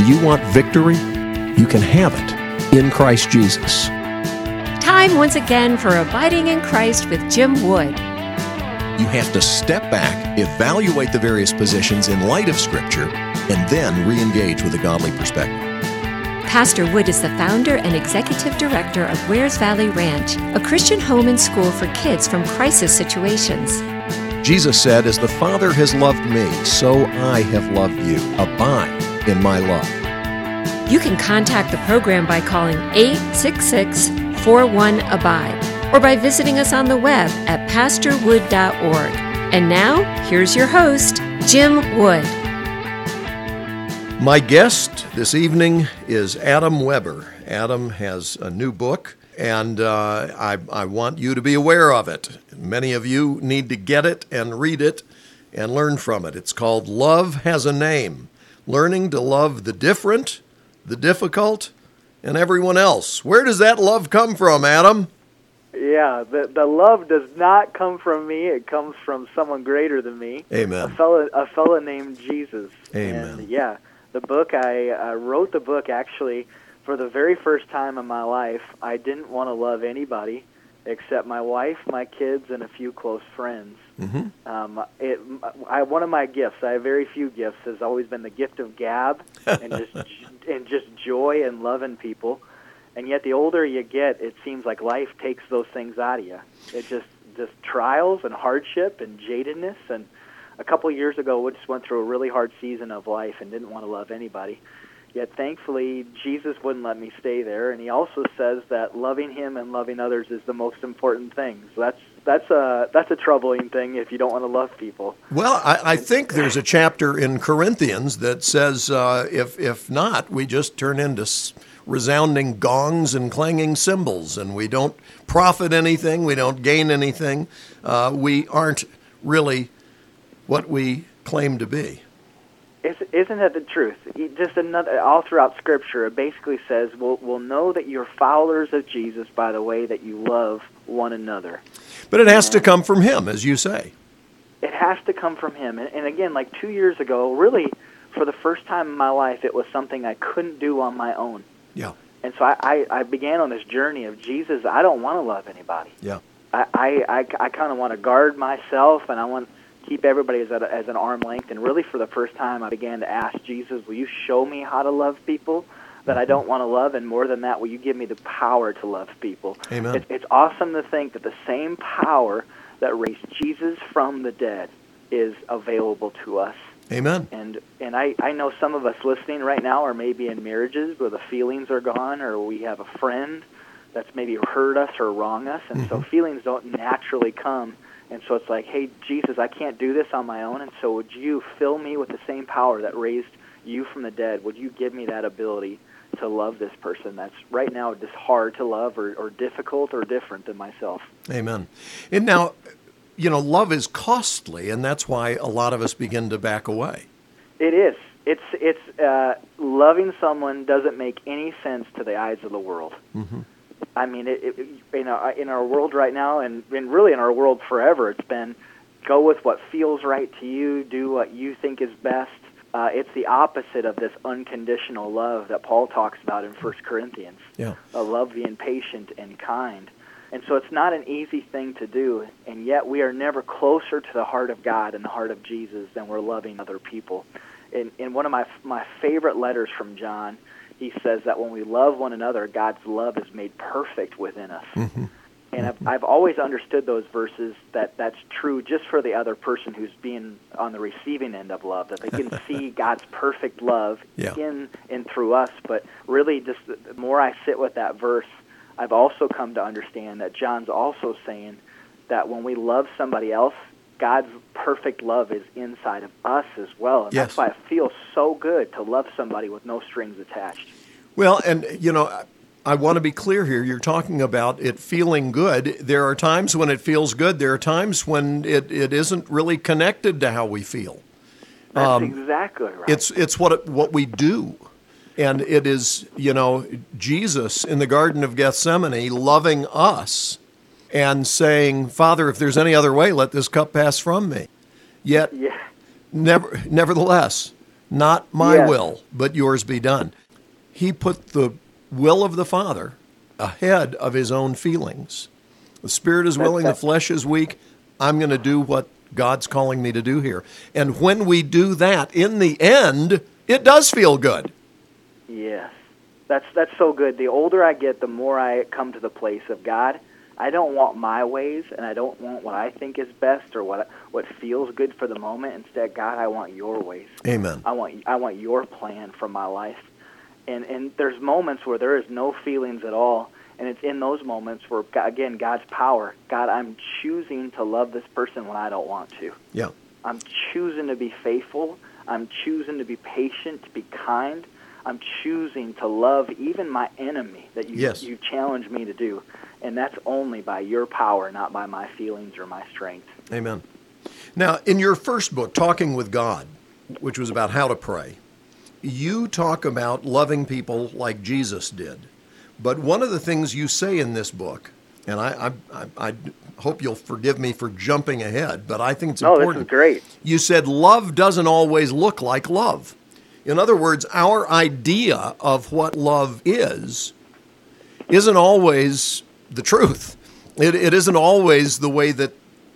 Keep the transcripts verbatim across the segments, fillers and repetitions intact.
Do you want victory? You can have it in Christ Jesus. Time once again for Abiding in Christ with Jim Wood. You have to step back, evaluate the various positions in light of Scripture, and then re-engage with a godly perspective. Pastor Wood is the founder and executive director of Wares Valley Ranch, a Christian home and school for kids from crisis situations. Jesus said, "As the Father has loved me, so I have loved you. Abide in my love." You can contact the program by calling eight six six, four one, ABIDE or by visiting us on the web at pastor wood dot org. And now, here's your host, Jim Wood. My guest this evening is Adam Weber. Adam has a new book, and uh, I, I want you to be aware of it. Many of you need to get it and read it and learn from it. It's called Love Has a Name, Learning to Love the Different, the Difficult, and Everyone Else. Where does that love come from, Adam? Yeah, the the love does not come from me. It comes from someone greater than me. Amen. A fellow, a fellow named Jesus. Amen. And yeah, the book, I uh, wrote the book actually for the very first time in my life. I didn't want to love anybody except my wife, my kids, and a few close friends. Mm-hmm. Um, it, I, one of my gifts, I have very few gifts, has always been the gift of gab and just and just joy and loving people. And yet the older you get, it seems like life takes those things out of you. It just, just trials and hardship and jadedness. And a couple of years ago, we just went through a really hard season of life and didn't want to love anybody. Yet thankfully, Jesus wouldn't let me stay there. And he also says that loving him and loving others is the most important thing. So that's that's a, that's a troubling thing if you don't want to love people. Well, I, I think there's a chapter in Corinthians that says uh, if if not, we just turn into resounding gongs and clanging cymbals, and we don't profit anything, we don't gain anything, uh, we aren't really what we claim to be. Isn't that the truth? Just another, all throughout Scripture, it basically says, we'll, we'll know that you're followers of Jesus by the way that you love one another. But it has and to come from him, as you say. It has to come from him. And, and again, like two years ago, really, for the first time in my life, it was something I couldn't do on my own. Yeah. And so I, I, I began on this journey of, Jesus, I don't want to love anybody. Yeah. I, I, I, I kind of want to guard myself, and I want keep everybody as, a, as an arm length. And really for the first time, I began to ask Jesus, will you show me how to love people that I don't want to love? And more than that, will you give me the power to love people? Amen. It, it's awesome to think that the same power that raised Jesus from the dead is available to us. Amen. And and I, I know some of us listening right now are maybe in marriages where the feelings are gone, or we have a friend that's maybe hurt us or wrong us, and mm-hmm. so feelings don't naturally come. And so it's like, hey, Jesus, I can't do this on my own, and so would you fill me with the same power that raised you from the dead? Would you give me that ability to love this person that's right now just hard to love or, or difficult or different than myself? Amen. And now, you know, love is costly, and that's why a lot of us begin to back away. It is. It's it's uh, loving someone doesn't make any sense to the eyes of the world. Mm-hmm. I mean, it, it, you know, in our world right now, and, and really in our world forever, it's been go with what feels right to you, do what you think is best. Uh, it's the opposite of this unconditional love that Paul talks about in First Corinthians. Yeah. A love being patient and kind. And so it's not an easy thing to do, and yet we are never closer to the heart of God and the heart of Jesus than we're loving other people. In, in one of my my favorite letters from John, he says that when we love one another, God's love is made perfect within us. Mm-hmm. And I've, I've always understood those verses that that's true just for the other person who's being on the receiving end of love, that they can see God's perfect love yeah. in and through us. But really, just the more I sit with that verse, I've also come to understand that John's also saying that when we love somebody else, God's perfect love is inside of us as well. And yes. that's why it feels so good to love somebody with no strings attached. Well, and, you know, I want to be clear here. You're talking about it feeling good. There are times when it feels good. There are times when it, it isn't really connected to how we feel. That's um, exactly right. It's it's what it, what we do. And it is, you know, Jesus in the Garden of Gethsemane loving us and saying, Father, if there's any other way, let this cup pass from me. Yet, yeah. never, nevertheless, Not my Yes. will, but yours be done. He put the will of the Father ahead of his own feelings. The spirit is willing, the flesh is weak. I'm going to do what God's calling me to do here. And when we do that, in the end, it does feel good. Yes. That's that's so good. The older I get, the more I come to the place of God. I don't want my ways, and I don't want what I think is best or what what feels good for the moment. Instead, God, I want your ways. Amen. I want I want your plan for my life. And and there's moments where there is no feelings at all, and it's in those moments where, again, God's power. God, I'm choosing to love this person when I don't want to. Yeah. I'm choosing to be faithful. I'm choosing to be patient, to be kind. I'm choosing to love even my enemy that you Yes. you challenge me to do. And that's only by your power, not by my feelings or my strength. Amen. Now, in your first book, Talking with God, which was about how to pray, you talk about loving people like Jesus did. But one of the things you say in this book, and I, I, I, I hope you'll forgive me for jumping ahead, but I think it's No, important. this is great. You said love doesn't always look like love. In other words, our idea of what love is isn't always the truth. It, it isn't always the way that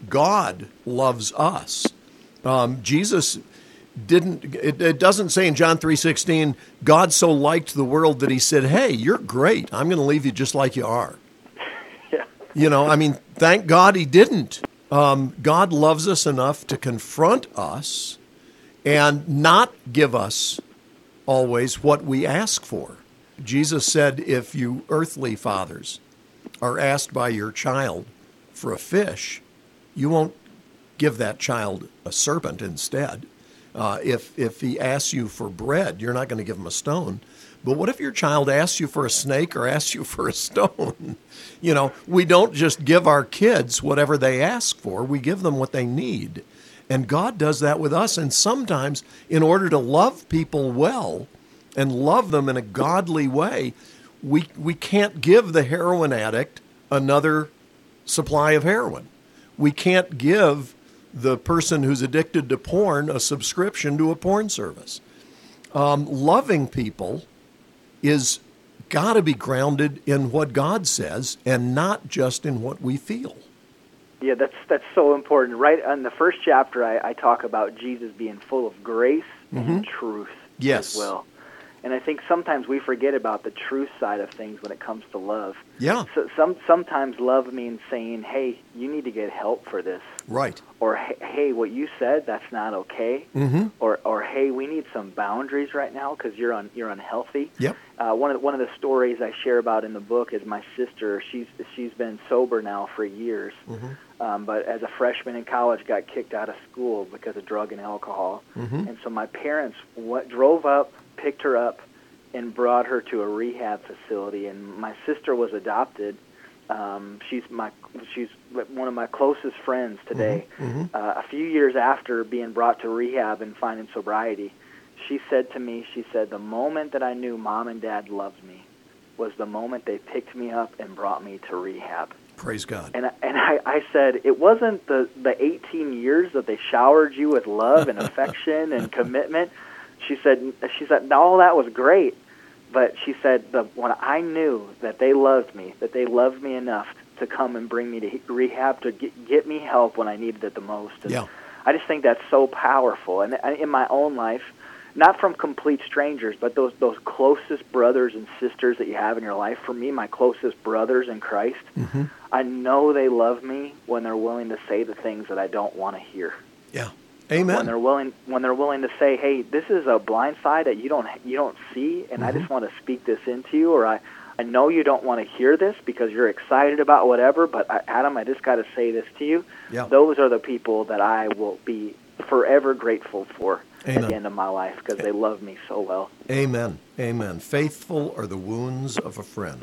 God loves us. Um, Jesus didn't, it, it doesn't say in John three sixteen, God so liked the world that he said, hey, you're great. I'm going to leave you just like you are. Yeah. You know, I mean, thank God he didn't. Um, God loves us enough to confront us and not give us always what we ask for. Jesus said, if you earthly fathers are asked by your child for a fish, you won't give that child a serpent instead. Uh, if if he asks you for bread, you're not going to give him a stone. But what if your child asks you for a snake or asks you for a stone? You know, we don't just give our kids whatever they ask for. We give them what they need. And God does that with us. And sometimes in order to love people well and love them in a godly way, we we can't give the heroin addict another supply of heroin. We can't give the person who's addicted to porn a subscription to a porn service. Um, loving people is got to be grounded in what God says and not just in what we feel. Yeah, that's that's so important. Right in the first chapter, I, I talk about Jesus being full of grace Mm-hmm. and truth Yes. as well. And I think sometimes we forget about the truth side of things when it comes to love. Yeah, So some sometimes love means saying, "Hey, you need to get help for this," right. or "Hey, what you said, that's not okay," Mm-hmm. or or "Hey, we need some boundaries right now because you're un, you're unhealthy." Yep. Uh, one of the, one of the stories I share about in the book is my sister. She's she's been sober now for years, Mm-hmm. um, but as a freshman in college, got kicked out of school because of drug and alcohol. Mm-hmm. And so my parents what, drove up, picked her up, and brought her to a rehab facility. And my sister was adopted. Um, she's my she's one of my closest friends today. Mm-hmm. Uh, a few years after being brought to rehab and finding sobriety, she said to me, she said, the moment that I knew Mom and Dad loved me was the moment they picked me up and brought me to rehab. Praise God. And I, and I, I said, it wasn't the, the eighteen years that they showered you with love and affection and commitment. She said, she said, all that was great. But she said, the, when I knew that they loved me, that they loved me enough to come and bring me to rehab to get, get me help when I needed it the most. And Yeah. I just think that's so powerful. And in my own life, not from complete strangers, but those those closest brothers and sisters that you have in your life. For me, my closest brothers in Christ, Mm-hmm. I know they love me when they're willing to say the things that I don't want to hear. Yeah. When Amen. they're willing, when they're willing to say, "Hey, this is a blind side that you don't you don't see, and I Mm-hmm. just want to speak this into you," or I, I know you don't want to hear this because you're excited about whatever, but I, Adam, I just got to say this to you. Yeah. Those are the people that I will be forever grateful for Amen. at the end of my life because they love me so well. Amen. Amen. Faithful are the wounds of a friend.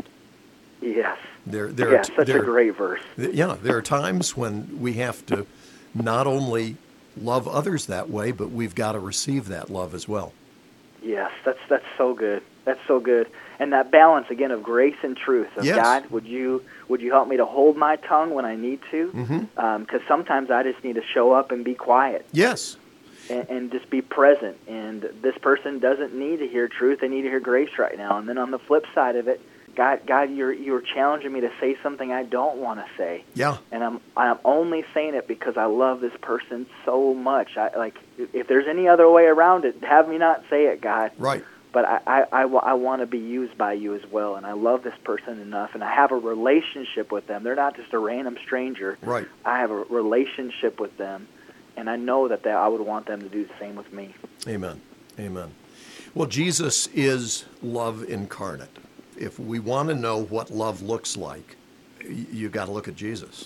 Yes. There, there Yes, are, such there, a great verse. Yeah, there are times when we have to not only love others that way, but we've got to receive that love as well. Yes, that's that's so good. That's so good. And that balance again of grace and truth. Of Yes. God, would you would you help me to hold my tongue when I need to? Mm-hmm. Because sometimes I just need to show up and be quiet. Yes. and, and just be present. And this person doesn't need to hear truth; they need to hear grace right now. And then on the flip side of it, God, God, you're you're challenging me to say something I don't want to say. Yeah. And I'm I'm only saying it because I love this person so much. I like if there's any other way around it, have me not say it, God. Right. But I I, I, I want to be used by you as well, and I love this person enough, and I have a relationship with them. They're not just a random stranger. Right. I have a relationship with them, and I know that they, I would want them to do the same with me. Amen. Amen. Well, Jesus is love incarnate. If we want to know what love looks like, you got to look at Jesus.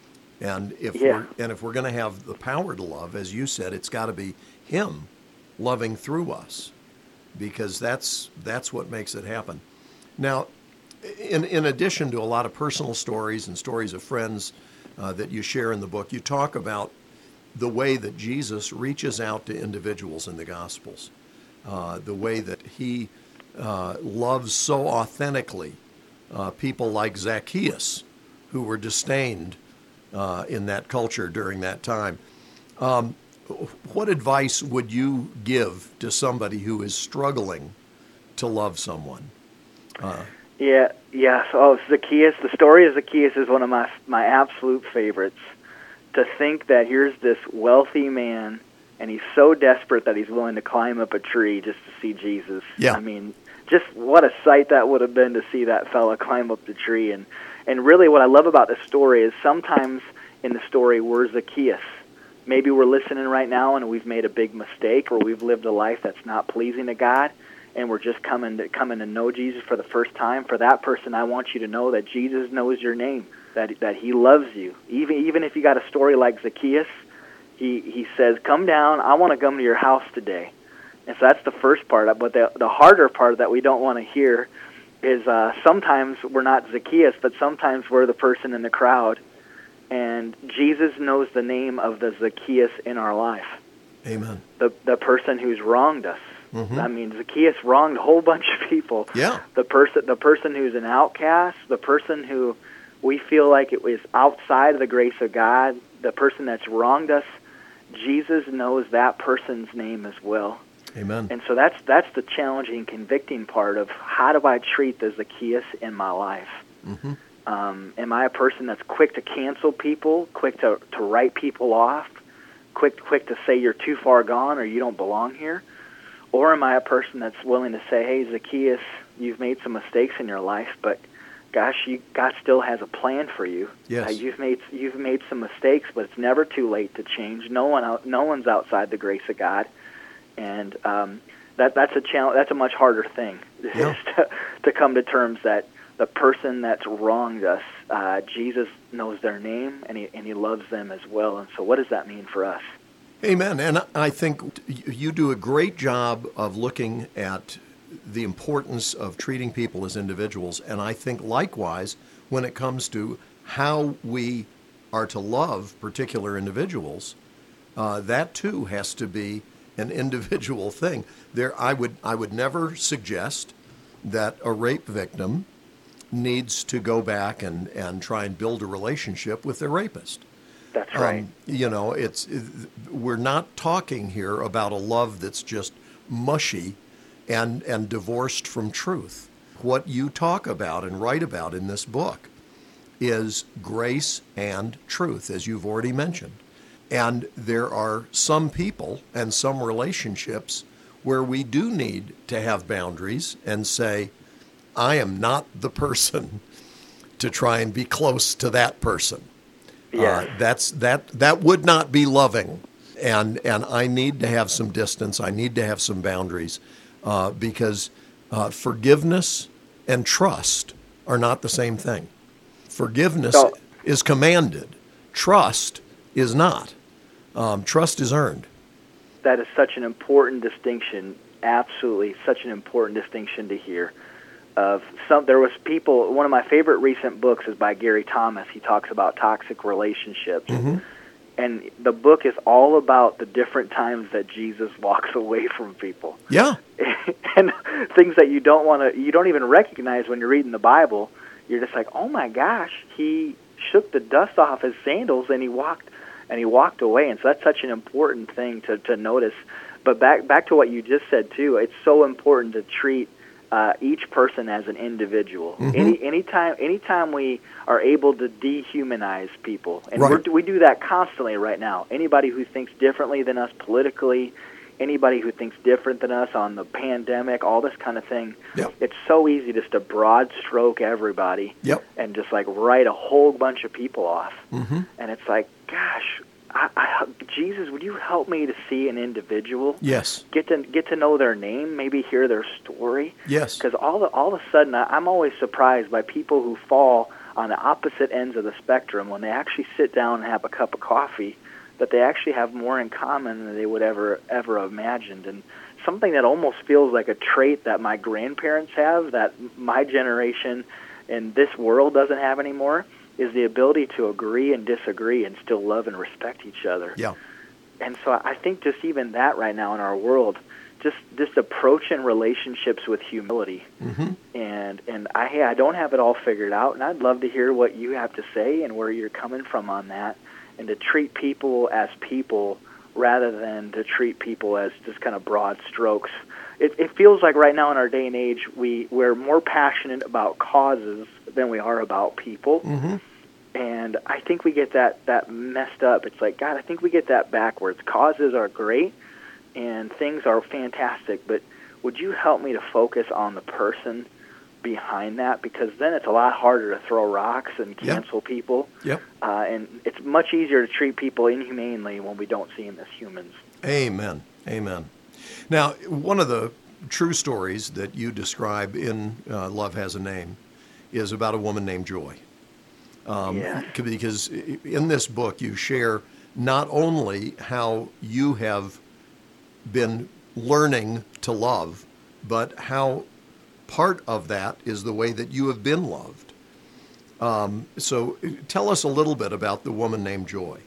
And if Yeah. we're, and if we're going to have the power to love, as you said, it's got to be Him loving through us, because that's that's what makes it happen. Now, in in addition to a lot of personal stories and stories of friends uh, that you share in the book, you talk about the way that Jesus reaches out to individuals in the Gospels, uh, the way that He Uh, loves so authentically uh, people like Zacchaeus, who were disdained uh, in that culture during that time. Um, what advice would you give to somebody who is struggling to love someone? Uh, Yeah, yeah. So, oh, Zacchaeus. The story of Zacchaeus is one of my my absolute favorites. To think that here's this wealthy man, and he's so desperate that he's willing to climb up a tree just to see Jesus. Yeah. I mean, just what a sight that would have been to see that fella climb up the tree. And, and really what I love about the story is sometimes in the story we're Zacchaeus. Maybe we're listening right now and we've made a big mistake, or we've lived a life that's not pleasing to God, and we're just coming to, coming to know Jesus for the first time. For that person, I want you to know that Jesus knows your name, that that He loves you. Even even if you got a story like Zacchaeus, he, he says, come down, I want to come to your house today. And so that's the first part. But the, the harder part that we don't want to hear is uh, sometimes we're not Zacchaeus, but sometimes we're the person in the crowd. And Jesus knows the name of the Zacchaeus in our life. Amen. The the person who's wronged us. Mm-hmm. I mean, Zacchaeus wronged a whole bunch of people. Yeah. The person, the person who's an outcast, the person who we feel like it was outside of the grace of God, the person that's wronged us, Jesus knows that person's name as well. Amen. And so that's that's the challenging, convicting part of how do I treat the Zacchaeus in my life? Mm-hmm. Um, am I a person that's quick to cancel people, quick to, to write people off, quick quick to say you're too far gone or you don't belong here? Or am I a person that's willing to say, hey, Zacchaeus, you've made some mistakes in your life, but gosh, you, God still has a plan for you. Yes. Uh, you've made you've made some mistakes, but it's never too late to change. No one out, no one's outside the grace of God. And um, that that's a challenge. That's a much harder thing Yeah. to, to come to terms that the person that's wronged us, uh, Jesus knows their name and he and he loves them as well. And so, what does that mean for us? Amen. And I think you do a great job of looking at the importance of treating people as individuals. And I think likewise, when it comes to how we are to love particular individuals, uh, that too has to be an individual thing. There, I would I would never suggest that a rape victim needs to go back and, and try and build a relationship with their rapist. That's right. Um, you know, it's we're not talking here about a love that's just mushy and and divorced from truth. What you talk about and write about in this book is grace and truth, as you've already mentioned. And there are some people and some relationships where we do need to have boundaries and say, I am not the person to try and be close to that person. Yes. Uh, that's that that would not be loving. And and I need to have some distance. I need to have some boundaries uh, because uh, forgiveness and trust are not the same thing. Forgiveness So, is commanded. Trust is not. Um, trust is earned. that is such an important distinction. Absolutely, such an important distinction to hear. Of some, there was people. One of my favorite recent books is by Gary Thomas. He talks about toxic relationships, Mm-hmm. and the book is all about the different times that Jesus walks away from people. Yeah. And things that you don't want to, you don't even recognize when you're reading the Bible. You're just like, oh my gosh, he shook the dust off his sandals and he walked, and he walked away. And so that's such an important thing to, to notice. But back back to what you just said, too, it's so important to treat uh, each person as an individual. Mm-hmm. Any anytime anytime we are able to dehumanize people, and right. we're, we do that constantly right now. Anybody who thinks differently than us politically, anybody who thinks different than us on the pandemic, all this kind of thing, yep. it's so easy just to broad stroke everybody yep. and just like write a whole bunch of people off. Mm-hmm. And it's like, gosh, I, I, Jesus, would you help me to see an individual? Yes. Get to get to know their name, maybe hear their story. Yes. Because all the, all of a sudden, I, I'm always surprised by people who fall on the opposite ends of the spectrum when they actually sit down and have a cup of coffee, that they actually have more in common than they would ever ever have imagined. And something that almost feels like a trait that my grandparents have, that my generation in this world doesn't have anymore, is the ability to agree and disagree and still love and respect each other. Yeah. And so I think just even that right now in our world, just just approaching relationships with humility. Mm-hmm. And and I hey, I don't have it all figured out, and I'd love to hear what you have to say and where you're coming from on that, and to treat people as people rather than to treat people as just kind of broad strokes. It, it feels like right now in our day and age, we, we're more passionate about causes than we are about people. Mm-hmm. And I think we get that, that messed up. It's like, God, I think we get that backwards. Causes are great, and things are fantastic, but would you help me to focus on the person behind that? Because then it's a lot harder to throw rocks and cancel yep. people. Yep. Uh, and it's much easier to treat people inhumanely when we don't see them as humans. Amen. Amen. Now, one of the true stories that you describe in uh, Love Has a Name is about a woman named Joy. Um, yeah. Because in this book you share not only how you have been learning to love, but how part of that is the way that you have been loved. Um, so tell us a little bit about the woman named Joy.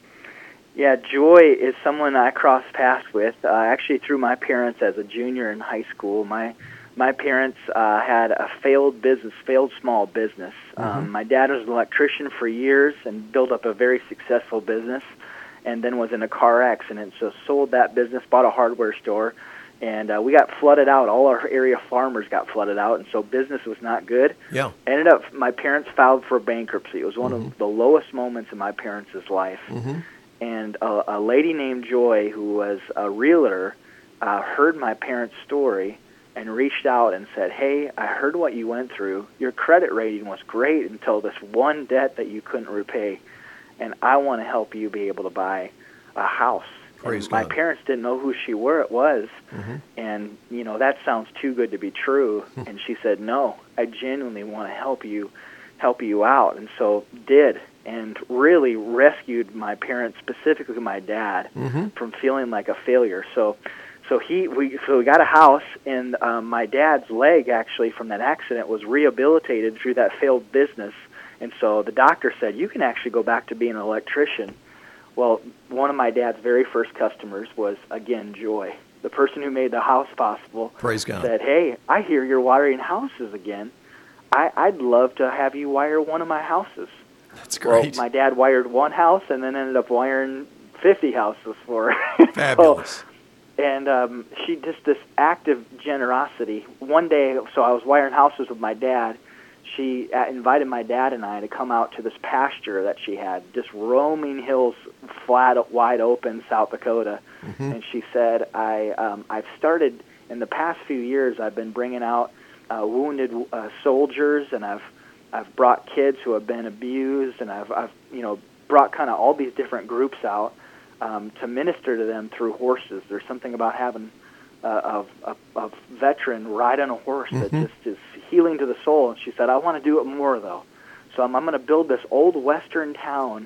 Yeah, Joy is someone I crossed paths with, uh, actually through my parents as a junior in high school. My my parents uh, had a failed business, failed small business. Mm-hmm. Um, my dad was an electrician for years and built up a very successful business, and then was in a car accident, so sold that business, bought a hardware store, and uh, we got flooded out. All our area farmers got flooded out, and so business was not good. Yeah. Ended up, my parents filed for bankruptcy. It was one mm-hmm. of the lowest moments in my parents' life. Mm-hmm. And a, a lady named Joy, who was a realtor, uh, heard my parents' story and reached out and said, hey, I heard what you went through. Your credit rating was great until this one debt that you couldn't repay, and I want to help you be able to buy a house. Praise my God. parents didn't know who she were, it was, mm-hmm. and, you know, that sounds too good to be true. And she said, no, I genuinely want to help you, help you out, and so did, and really rescued my parents, specifically my dad, mm-hmm. from feeling like a failure. So so he we so we got a house, and um, my dad's leg, actually, from that accident was rehabilitated through that failed business. And so the doctor said, you can actually go back to being an electrician. Well, one of my dad's very first customers was, again, Joy. The person who made the house possible. Praise God. Said, hey, I hear you're wiring houses again. I, I'd love to have you wire one of my houses. That's great. Well, my dad wired one house and then ended up wiring fifty houses for her. Fabulous. So, and um, she just this act of generosity. One day, so I was wiring houses with my dad. She uh, invited my dad and I to come out to this pasture that she had, just roaming hills, flat, wide open, South Dakota. Mm-hmm. And she said, I, um, I've started, in the past few years, I've been bringing out uh, wounded uh, soldiers, and I've I've brought kids who have been abused, and I've, I've you know, brought kind of all these different groups out um, to minister to them through horses. There's something about having uh, a, a, a veteran ride on a horse mm-hmm. that just is healing to the soul. And she said, I want to do it more, though. So I'm, I'm going to build this old western town,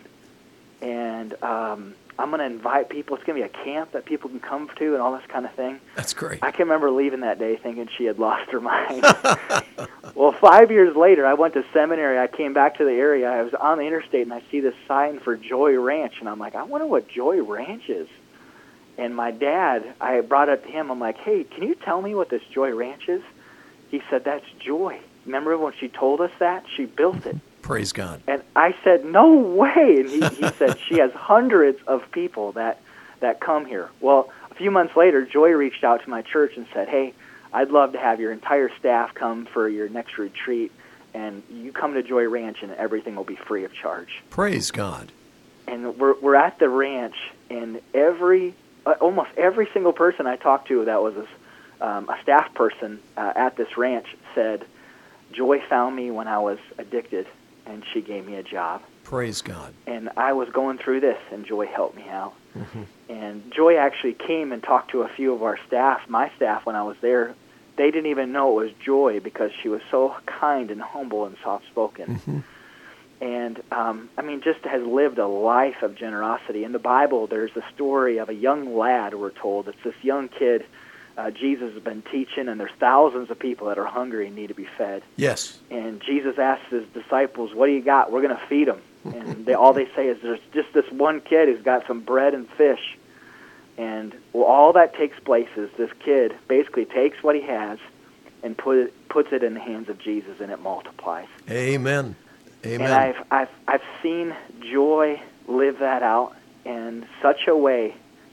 and um, I'm going to invite people. It's going to be a camp that people can come to and all this kind of thing. That's great. I can remember leaving that day thinking she had lost her mind. Well, five years later, I went to seminary. I came back to the area. I was on the interstate, and I see this sign for Joy Ranch, and I'm like, I wonder what Joy Ranch is. And my dad, I brought it to him. I'm like, hey, can you tell me what this Joy Ranch is? He said, that's Joy. Remember when she told us that? She built it. Praise God. And I said, no way. And he, he said, she has hundreds of people that, that come here. Well, a few months later, Joy reached out to my church and said, hey, I'd love to have your entire staff come for your next retreat, and you come to Joy Ranch and everything will be free of charge. Praise God. And we're we're at the ranch, and every uh, almost every single person I talked to that was a, um, a staff person uh, at this ranch said, Joy found me when I was addicted, and she gave me a job. Praise God. And I was going through this, and Joy helped me out. Mm-hmm. And Joy actually came and talked to a few of our staff, my staff, when I was there. They didn't even know it was Joy because she was so kind and humble and soft-spoken. Mm-hmm. And, um, I mean, just has lived a life of generosity. In the Bible, there's a story of a young lad, we're told. It's this young kid uh, Jesus has been teaching, and there's thousands of people that are hungry and need to be fed. Yes. And Jesus asks his disciples, what do you got? We're going to feed them. And they, all they say is, there's just this one kid who's got some bread and fish. And well, all that takes place is this kid basically takes what he has and put it, puts it in the hands of Jesus, and it multiplies. Amen. Amen. And I've, I've, I've seen Joy live that out in such a way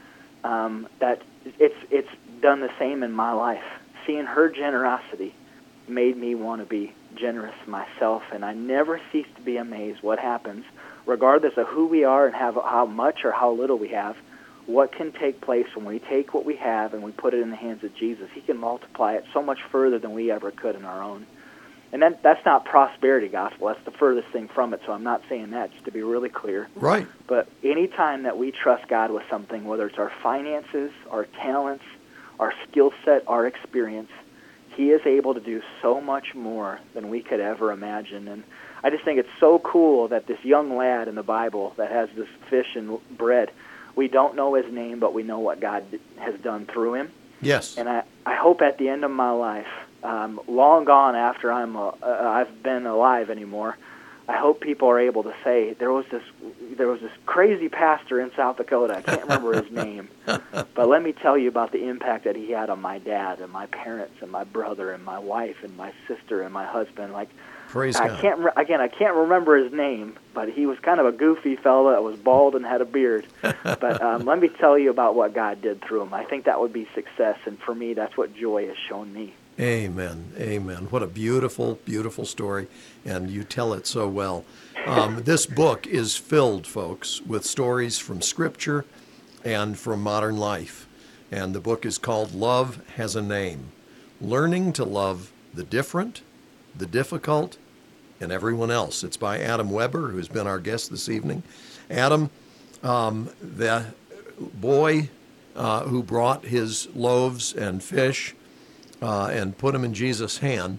um, that it's, it's done the same in my life. Seeing her generosity made me want to be generous myself, and I never cease to be amazed what happens, regardless of who we are and have how much or how little we have, what can take place when we take what we have and we put it in the hands of Jesus. He can multiply it so much further than we ever could in our own. And that, that's not prosperity gospel. That's the furthest thing from it, so I'm not saying that, just to be really clear. Right. But any time that we trust God with something, whether it's our finances, our talents, our skill set, our experience, He is able to do so much more than we could ever imagine. And I just think it's so cool that this young lad in the Bible that has this fish and bread, we don't know his name, but we know what God has done through him. Yes. And I, I hope at the end of my life, um, long gone after I'm uh, I've been alive anymore, I hope people are able to say there was this there was this crazy pastor in South Dakota. I can't remember his name, but let me tell you about the impact that he had on my dad and my parents and my brother and my wife and my sister and my husband. Like, praise I God. can't re- again. I can't remember his name, but he was kind of a goofy fellow that was bald and had a beard. But um, let me tell you about what God did through him. I think that would be success, and for me, that's what Joy has shown me. Amen. Amen. What a beautiful, beautiful story, and you tell it so well. Um, this book is filled, folks, with stories from Scripture and from modern life. And the book is called Love Has a Name, Learning to Love the Different, the Difficult, and Everyone Else. It's by Adam Weber, who's been our guest this evening. Adam, um, the boy uh, who brought his loaves and fish Uh, and put him in Jesus' hand.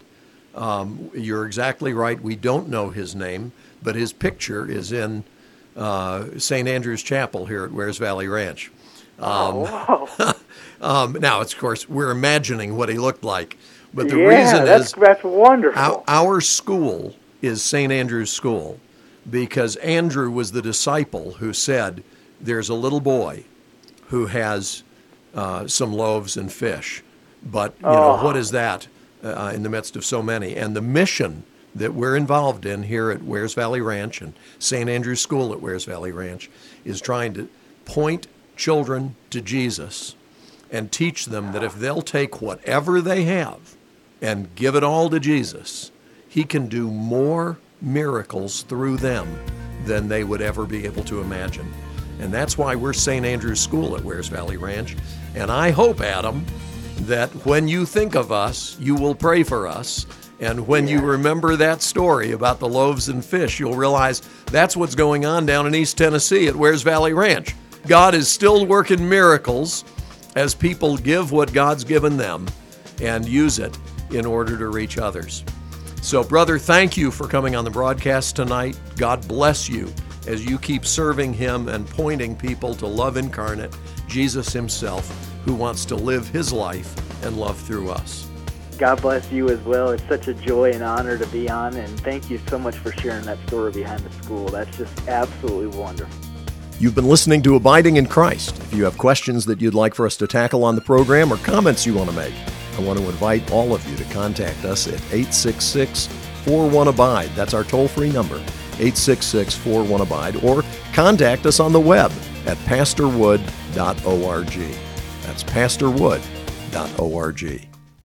Um, you're exactly right. We don't know his name, but his picture is in uh, Saint Andrew's Chapel here at Wears Valley Ranch. Um, oh, wow. um, now, of course, we're imagining what he looked like, but the yeah, reason that's, is that's wonderful. our, our school is Saint Andrew's School because Andrew was the disciple who said, there's a little boy who has uh, some loaves and fish. But, you know, oh. what is that uh, in the midst of so many? And the mission that we're involved in here at Wears Valley Ranch and Saint Andrew's School at Wears Valley Ranch is trying to point children to Jesus and teach them that if they'll take whatever they have and give it all to Jesus, He can do more miracles through them than they would ever be able to imagine. And that's why we're Saint Andrew's School at Wears Valley Ranch. And I hope, Adam, that when you think of us, you will pray for us. And when yeah. you remember that story about the loaves and fish, you'll realize that's what's going on down in East Tennessee at Wears Valley Ranch. God is still working miracles as people give what God's given them and use it in order to reach others. So, brother, thank you for coming on the broadcast tonight. God bless you as you keep serving Him and pointing people to love incarnate, Jesus Himself, who wants to live His life and love through us. God bless you as well. It's such a joy and honor to be on, and thank you so much for sharing that story behind the school. That's just absolutely wonderful. You've been listening to Abiding in Christ. If you have questions that you'd like for us to tackle on the program or comments you want to make, I want to invite all of you to contact us at eight six six, four one, abide. That's our toll-free number, eight six six, four one, abide. Or contact us on the web at pastor wood dot org. That's pastor wood dot org.